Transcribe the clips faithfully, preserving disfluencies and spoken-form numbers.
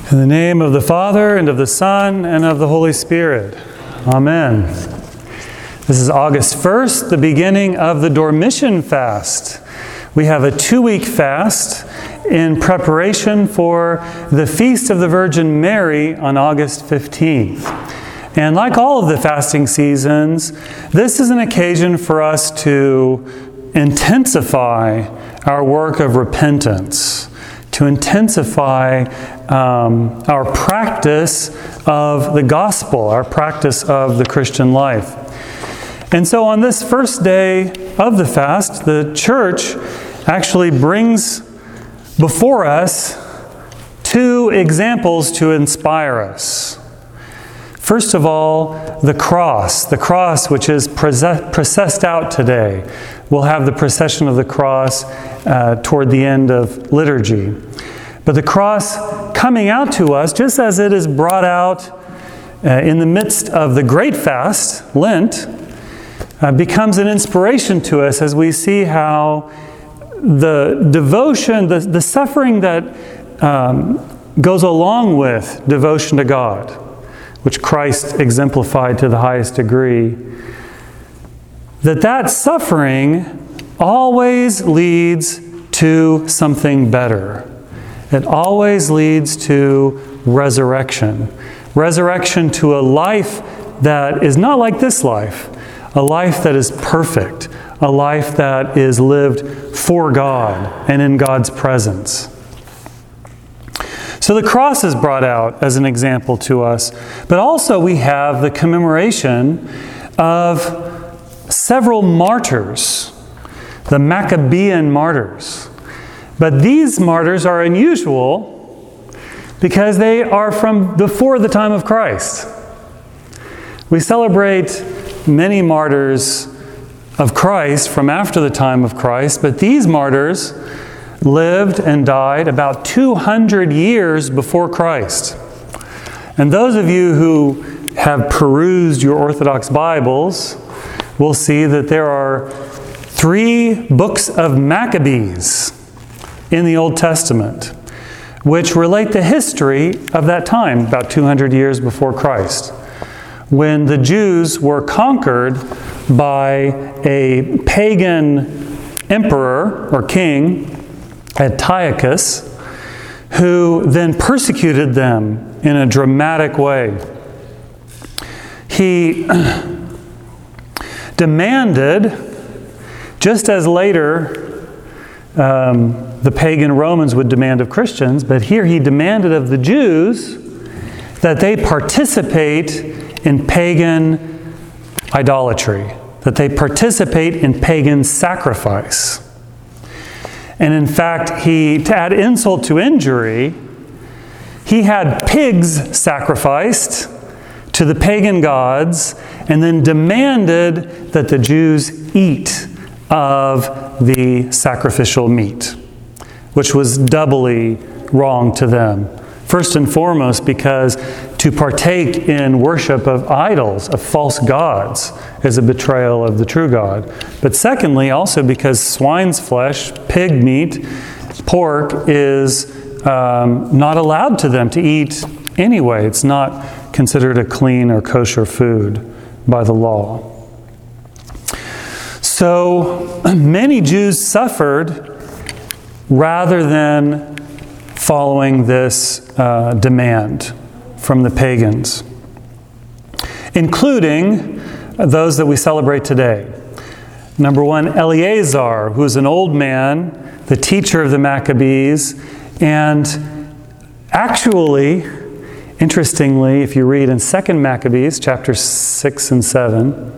In the name of the Father, and of the Son, and of the Holy Spirit. Amen. This is August first, the beginning of the Dormition Fast. We have a two-week fast in preparation for the Feast of the Virgin Mary on August fifteenth. And like all of the fasting seasons, this is an occasion for us to intensify our work of repentance, to intensify um, our practice of the gospel, our practice of the Christian life. And so on this first day of the fast, the Church actually brings before us two examples to inspire us. First of all, the cross, the cross which is processed out today. We'll have the procession of the cross uh, toward the end of liturgy. But the cross coming out to us, just as it is brought out uh, in the midst of the great fast, Lent, uh, becomes an inspiration to us as we see how the devotion, the, the suffering that um, goes along with devotion to God, which Christ exemplified to the highest degree, that that suffering always leads to something better. It always leads to resurrection. Resurrection to a life that is not like this life, a life that is perfect, a life that is lived for God and in God's presence. So the cross is brought out as an example to us, but also we have the commemoration of several martyrs, the Maccabean martyrs. But these martyrs are unusual because they are from before the time of Christ. We celebrate many martyrs of Christ from after the time of Christ, but these martyrs lived and died about two hundred years before Christ. And those of you who have perused your Orthodox Bibles will see that there are three books of Maccabees in the Old Testament, which relate the history of that time, about two hundred years before Christ, when the Jews were conquered by a pagan emperor or king, Antiochus, who then persecuted them in a dramatic way. He demanded, just as later um, the pagan Romans would demand of Christians, but here he demanded of the Jews that they participate in pagan idolatry, that they participate in pagan sacrifice. And in fact, he, to add insult to injury, he had pigs sacrificed to the pagan gods and then demanded that the Jews eat of the sacrificial meat, which was doubly wrong to them. First and foremost, because to partake in worship of idols, of false gods, is a betrayal of the true God. But secondly, also because swine's flesh, pig meat, pork is um, not allowed to them to eat anyway. It's not considered a clean or kosher food by the law. So many Jews suffered rather than following this uh, demand from the pagans, including those that we celebrate today. Number one, Eleazar, who is an old man, the teacher of the Maccabees, and actually, interestingly, if you read in Second Maccabees, chapters six and seven,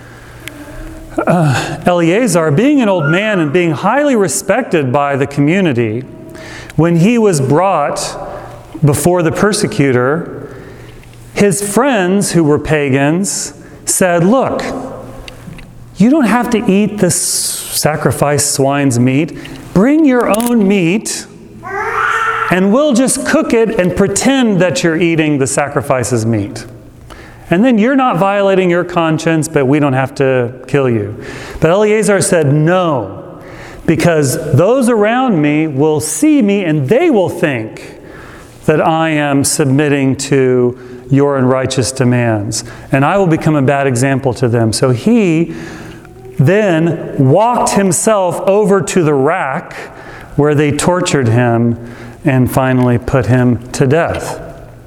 uh, Eleazar, being an old man and being highly respected by the community, when he was brought before the persecutor, his friends who were pagans said, "Look, you don't have to eat this sacrificed swine's meat. Bring your own meat, and we'll just cook it and pretend that you're eating the sacrifice's meat. And then you're not violating your conscience, but we don't have to kill you." But Eleazar said, "No, because those around me will see me and they will think that I am submitting to your unrighteous demands, and I will become a bad example to them. So he then walked himself over to the rack where they tortured him and finally put him to death.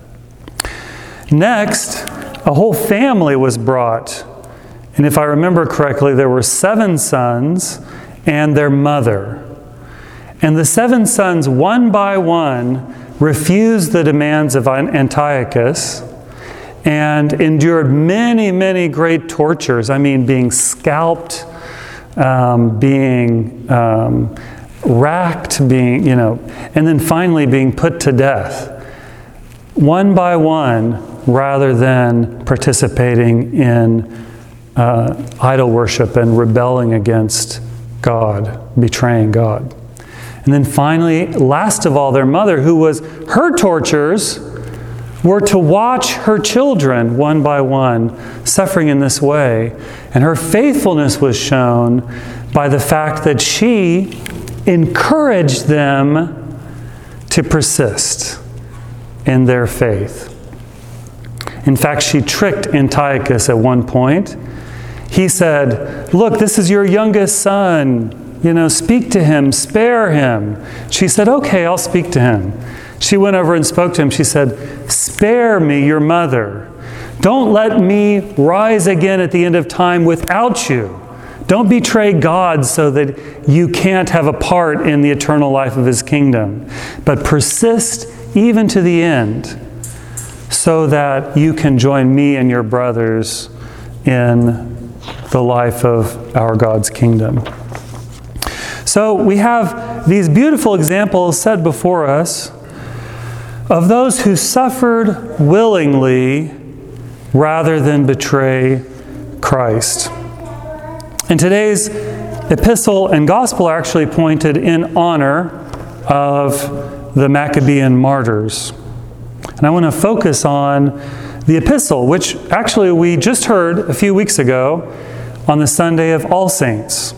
Next, a whole family was brought. And if I remember correctly, there were seven sons and their mother. And the seven sons, one by one, refused the demands of Antiochus and endured many, many great tortures. I mean, being scalped, um, being um, racked, being, you know, and then finally being put to death. One by one, rather than participating in uh, idol worship and rebelling against God, betraying God. And then finally, last of all, their mother, who was her tortures, were to watch her children one by one suffering in this way. And her faithfulness was shown by the fact that she encouraged them to persist in their faith. In fact, she tricked Antiochus at one point. He said, "Look, this is your youngest son. You know, speak to him, spare him." She said, "Okay, I'll speak to him." She went over and spoke to him. She said, "Spare me your mother. Don't let me rise again at the end of time without you. Don't betray God so that you can't have a part in the eternal life of His kingdom. But persist even to the end so that you can join me and your brothers in the life of our God's kingdom." So we have these beautiful examples set before us of those who suffered willingly rather than betray Christ. And today's epistle and gospel are actually pointed in honor of the Maccabean martyrs. And I want to focus on the epistle, which actually we just heard a few weeks ago on the Sunday of All Saints.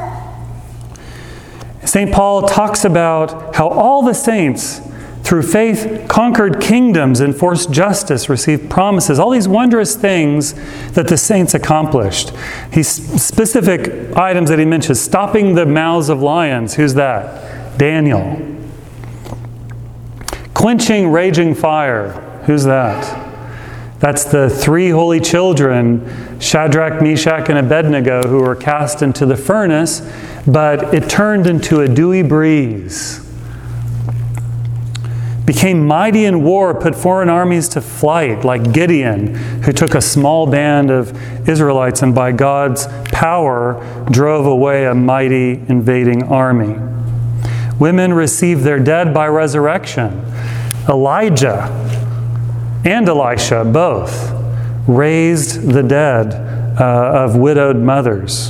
Saint Paul talks about how all the saints, through faith, conquered kingdoms, enforced justice, received promises, all these wondrous things that the saints accomplished. He's specific items that he mentions: stopping the mouths of lions. Who's that? Daniel. Quenching raging fire. Who's that? That's the three holy children, Shadrach, Meshach, and Abednego, who were cast into the furnace, but it turned into a dewy breeze. Became mighty in war, put foreign armies to flight, like Gideon, who took a small band of Israelites and by God's power drove away a mighty invading army. Women received their dead by resurrection. Elijah and Elisha both raised the dead uh, of widowed mothers.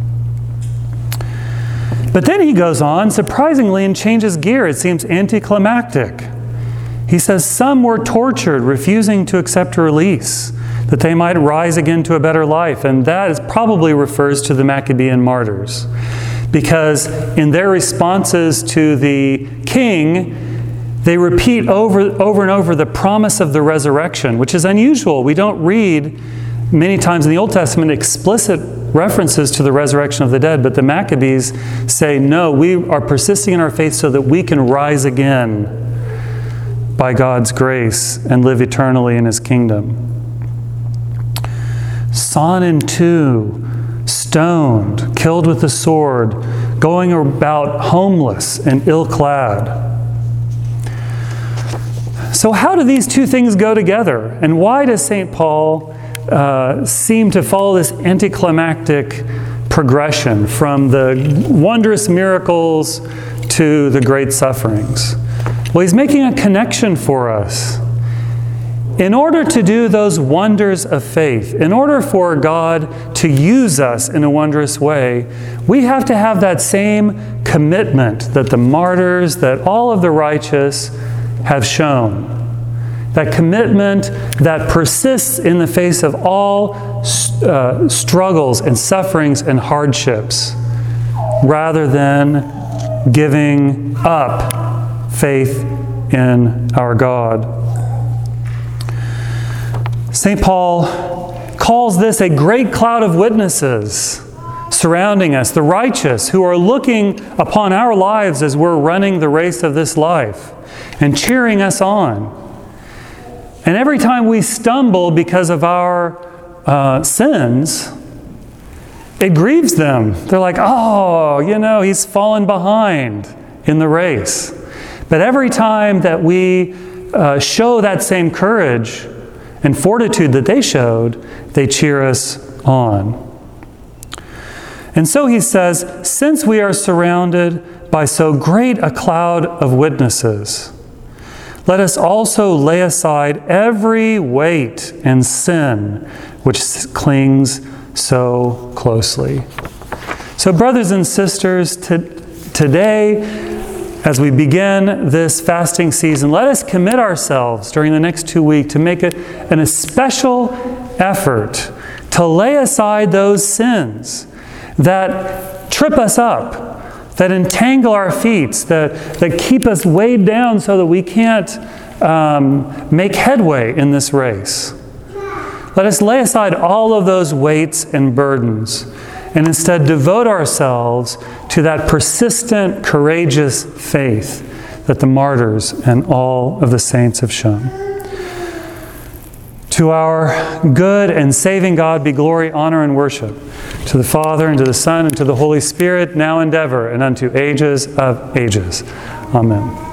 But then he goes on, surprisingly, and changes gear. It seems anticlimactic. He says some were tortured, refusing to accept release, that they might rise again to a better life. And that is probably refers to the Maccabean martyrs. Because in their responses to the king, they repeat over, over and over the promise of the resurrection, which is unusual. We don't read many times in the Old Testament explicit references to the resurrection of the dead, but the Maccabees say, no, we are persisting in our faith so that we can rise again by God's grace and live eternally in His kingdom. Sawn in two, stoned, killed with the sword, going about homeless and ill-clad. So how do these two things go together? And why does Saint Paul uh, seem to follow this anticlimactic progression from the wondrous miracles to the great sufferings? Well, he's making a connection for us. In order to do those wonders of faith, in order for God to use us in a wondrous way, we have to have that same commitment that the martyrs, that all of the righteous have shown. That commitment that persists in the face of all uh, struggles and sufferings and hardships, rather than giving up faith in our God. Saint Paul calls this a great cloud of witnesses surrounding us, the righteous who are looking upon our lives as we're running the race of this life and cheering us on. And every time we stumble because of our uh, sins, it grieves them. They're like, oh, you know, he's fallen behind in the race. But every time that we uh, show that same courage and fortitude that they showed, they cheer us on. And so he says, since we are surrounded by so great a cloud of witnesses, let us also lay aside every weight and sin which clings so closely. So brothers and sisters, to, today, as we begin this fasting season, let us commit ourselves during the next two weeks to make it an especial effort to lay aside those sins that trip us up, that entangle our feet, that, that keep us weighed down so that we can't um, make headway in this race. Let us lay aside all of those weights and burdens and instead devote ourselves to that persistent, courageous faith that the martyrs and all of the saints have shown. To our good and saving God be glory, honor, and worship. To the Father, and to the Son, and to the Holy Spirit, now and ever, and unto ages of ages. Amen.